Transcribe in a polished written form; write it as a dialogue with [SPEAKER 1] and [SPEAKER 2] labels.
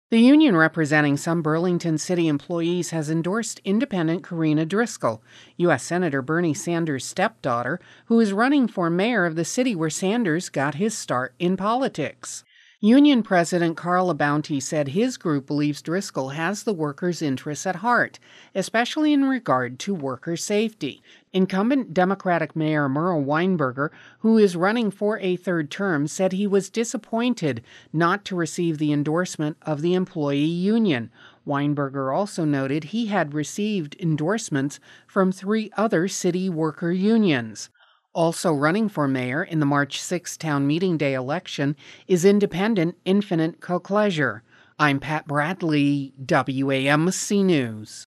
[SPEAKER 1] The union representing some Burlington City employees has endorsed independent Karina Driscoll, U.S. Senator Bernie Sanders' stepdaughter, who is running for mayor of the city where Sanders got his start in politics. Union President Carl LaBounty said his group believes Driscoll has the workers' interests at heart, especially in regard to worker safety. Incumbent Democratic Mayor Merle Weinberger, who is running for a third term, said he was disappointed not to receive the endorsement of the employee union. Weinberger also noted he had received endorsements from 3 other city worker unions. Also running for mayor in the March 6 town meeting day election is independent Infinite Coqueleasure. I'm Pat Bradley, WAMC News.